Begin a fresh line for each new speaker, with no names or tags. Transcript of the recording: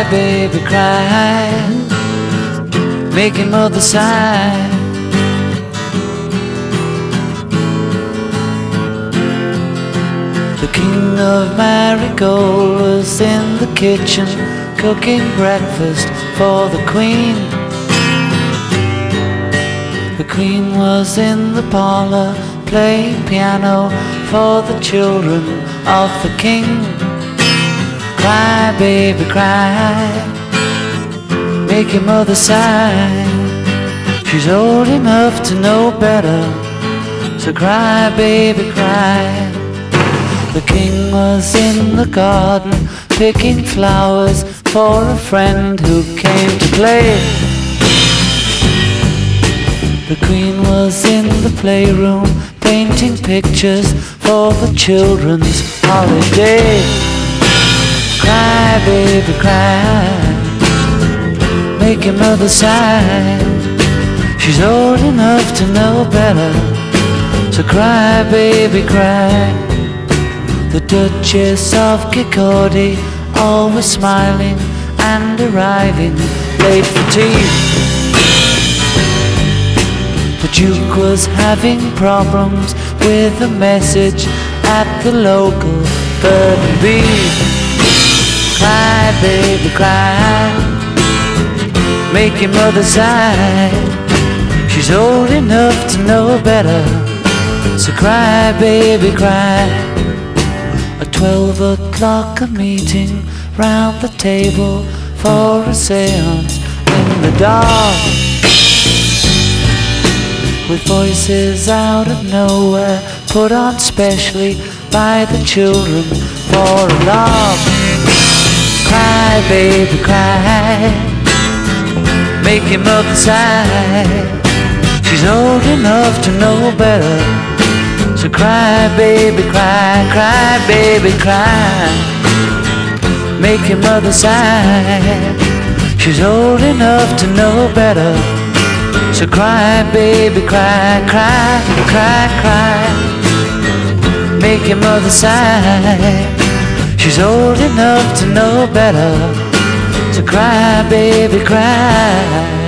baby, cry, making mother sigh. The king of Marigold was in the kitchen cooking breakfast for the queen. The queen was in the parlor playing piano for the children of the king. Cry, baby, cry, make your mother sigh. She's old enough to know better, so cry, baby, cry. The king was in the garden picking flowers for a friend who came to play. The queen was in the playroom painting pictures for the children's holiday. Cry, baby, cry, make your mother sigh. She's old enough to know better, so cry, baby, cry. The Duchess of Kirkcaldy, always smiling and arriving late for tea. The Duke was having problems with a message at the local bird and bee. Cry, baby, cry, make your mother sigh. She's old enough to know better, so cry, baby, cry. At 12 o'clock a meeting round the table for a seance in the dark, with voices out of nowhere put on specially by the children for a laugh. Cry, baby, cry, make your mother sigh. She's old enough to know better, so cry, baby, cry, cry, baby, cry, make your mother sigh. She's old enough to know better, so cry, baby, cry, cry, cry, cry, make your mother sigh. She's old enough to know better, so cry, baby, cry.